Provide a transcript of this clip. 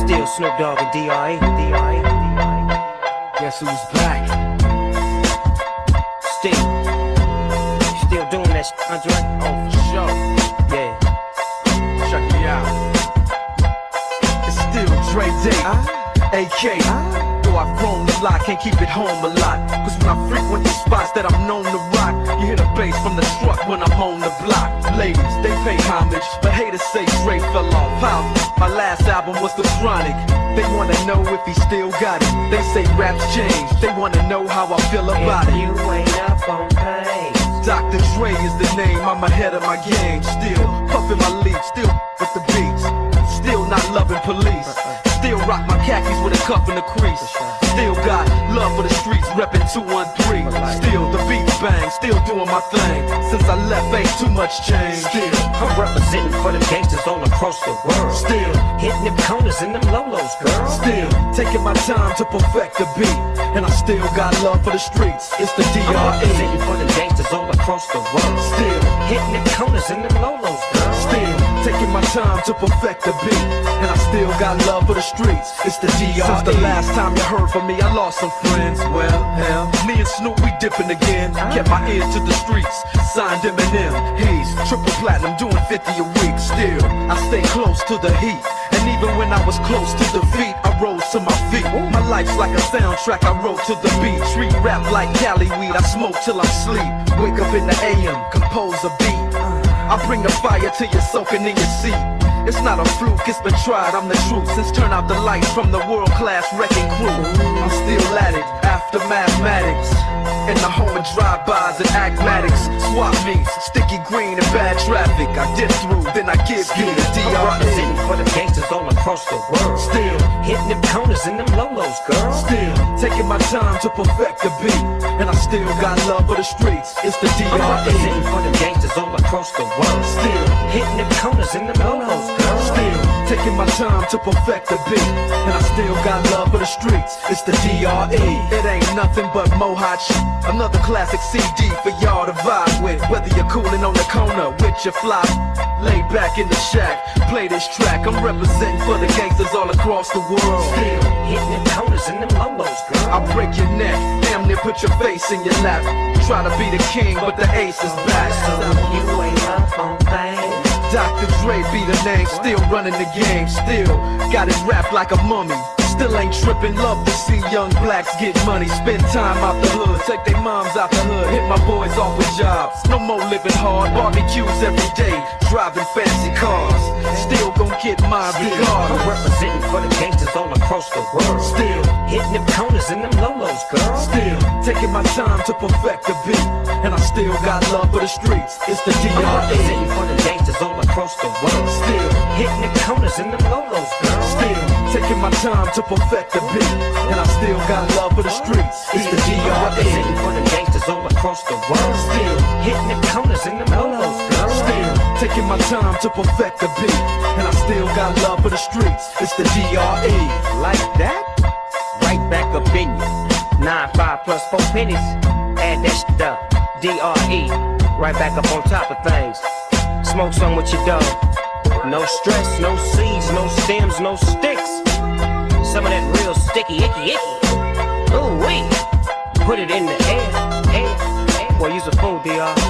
Still Snoop Dogg and D.R.E. Guess who's back? Still doing that shit, Andre? Oh, for sure. Yeah. Check me out. It's still Dre Day, AK. Though I've grown a lot, can't keep it home a lot. Cause when I frequent the spots that I'm known to rock, you hear the bass from the truck when I'm on the block. Ladies, they pay homage, but haters say Dre fell off. How? My last album was The Chronic. They wanna know if he still got it. They say raps change, they wanna know how I feel about If it. you ain't up on pace, Dr. Dre is the name, I'm ahead of my game. Still puffin' my leaf, still with the beats. Still not loving police. Still rock my khakis with a cuff and a crease. Still got love for the streets, reppin' 213. Still the beats bang, still doing my thing. Since I left, ain't too much change. Still, I'm representing for the gangsters all across the world. still, Hitting them corners and them lolos, girl. still taking my time to perfect the beat. And I still got love for the streets. It's the I'm D.R.E. representing for the gangsters all across the world. Still, Hitting them corners and them lolos, girl. still taking my time to perfect the beat. And I still got love for the streets. It's the D.R.E. Since the last time you heard from me, I lost some friends. Well, hell, me and Snoop, we dipping again. Kept my ears to the streets. Signed Eminem. He's triple platinum, doing 50 a week. Still, I stay close to the heat. And even when I was close to defeat, I rose to my feet. My life's like a soundtrack, I wrote to the beat. Street rap like Cali weed, I smoke till I sleep. Wake up in the AM, compose a beat. I bring the fire till you're soaking in your seat. It's not a fluke, it's been tried, I'm the truth. Since turn out the lights from the world-class wrecking crew, I'm still at it, after mathematics. In the home of drive-bys and acmatics. Swap meets, sticky green and bad traffic. I dip through, then I give you the I'm D.R.E. representing for the gangsters all across the world. Still, Hitting them corners and them lolos, girl. still taking my time to perfect the beat. And I still got love for the streets. It's the I'm D.R.E. representing for the gangsters all across the world. Still, Hitting them corners and them lolos, girl. still taking my time to perfect the beat. And I still got love for the streets. It's the D.R.E. It ain't nothing but mohawk shit. Another classic CD for y'all to vibe with. Whether you're coolin' on the corner with your fly, lay back in the shack, play this track. I'm representing for the gangsters all across the world. Still hitting them corners and them lolos, girl. I'll break your neck, damn near put your face in your lap. Try to be the king, but the ace is back. So you ain't up on things. Dr. Dre be the name, still running the game, still got it wrapped like a mummy. Still ain't tripping, love to see young blacks get money. Spend time out the hood, take their moms out the hood. Hit my boys off with jobs, no more living hard. Barbecues every day, driving fancy cars. Still gon' get mine I'm regardless. representing for the gangsters all across the world. Still, Hitting them corners and them lolos, girl. still taking my time to perfect the beat. And I still got love for the streets. It's the I'm representing D.R.E. for the gangsters all across the world. Still, Hitting them corners and them lolos, girl. still taking my time to perfect the beat. And I still got love for the streets. It's the I'm D.R.E. representing for the gangsters all across the world. Still, Hitting them corners and them lolos, girl. still taking my time to perfect the beat. And I still got love for the streets. It's the D.R.E. Like that? Right back up in you. 9-5 plus 4 pennies. Add that shit up. D.R.E. Right back up on top of things. Smoke some with your dog. No stress, no seeds, no stems, no sticks. Some of that real sticky, icky. Ooh wee. Put it in the air. Boy, use a fool, D.R.